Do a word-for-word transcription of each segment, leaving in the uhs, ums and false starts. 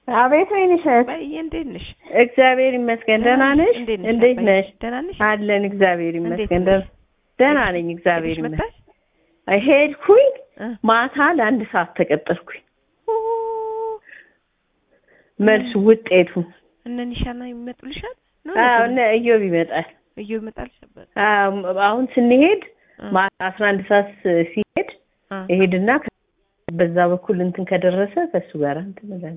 አቤት ወይንሽ በይ እንዴት ነሽ? እግዚአብሔር ይመስገን ደህና ነሽ? እንዴት ነሽ? ደህና ነሽ? አለን እግዚአብሔር ይመስገን ደህና ነኝ እግዚአብሔር ይመስገን። ሄድኩኝ ማታ ለአንድ ሰዓት ተቀጠርኩኝ። መልስ ውጤቱ እነኒሻና ይመጡልሻል? አዎ እነ እዮብ ይመጣል። እዮብ ይመጣል ነበር። አዎ አሁን ስንሄድ ማታ አስራ አንድ ሰዓት ሲሄድ እሄድና በዛ በኩል እንትን ከደረሰ ከሱ ጋር እንትን እላለሁ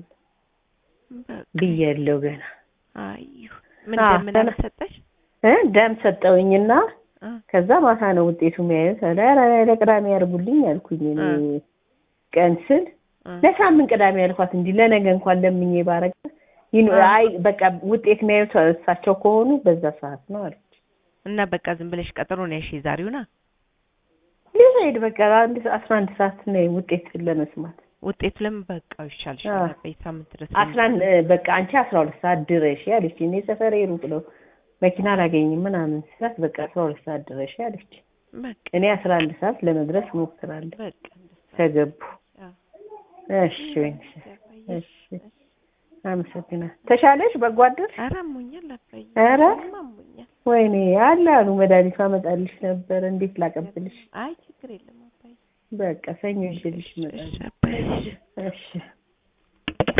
ብያለሁ ገና። አዩ ምን ደም ሰጠሽ? እ ደም ሰጠውኝና ከዛ ማታ ነው ውጤቱ የሚያዩት። አረ ለቅዳሜ ያርጉልኝ አልኩኝ እኔ ቀን ስል ለሳምንት ቅዳሜ ያልኳት እንዴ ለነገ እንኳን ለምኜ ባረጋ አይ በቃ ውጤት የሚያዩት እሳቸው ከሆኑ በዛ ሰዓት ነው አለች። እና በቃ ዝም ብለሽ ቀጠሮ ነው እሺ ዛሬውና ለሄድ በቃ አንድ አስራ አንድ ሰዓት ነው ውጤት ለመስማት። ውጤት ለምን በቃ ይሻልሽ ነበር ሳምንት ድረስ አስራ አንድ በቃ አንቺ አስራ ሁለት ሰዓት ድረሽ ያለች እኔ ሰፈሬ ሩቅ ነው መኪና አላገኝም ምናምን ስላት በቃ አስራ ሁለት ሰዓት ድረሽ ያለች። በቃ እኔ አስራ አንድ ሰዓት ለመድረስ ሞክራለሁ። በቃ ተገቡ። እሺ እሺ አመሰግናለሁ። ተሻለሽ በጓደር? ኧረ አሞኛል አባዬ። ኧረ አሞኛል። ወይኔ አላሉ መድኃኒት አመጣልሽ ነበር እንዴት ላቀብልሽ? አይ ችግር የለም አባዬ። በቃ ሰኞ ይዤልሽ እመጣለሁ። እሺ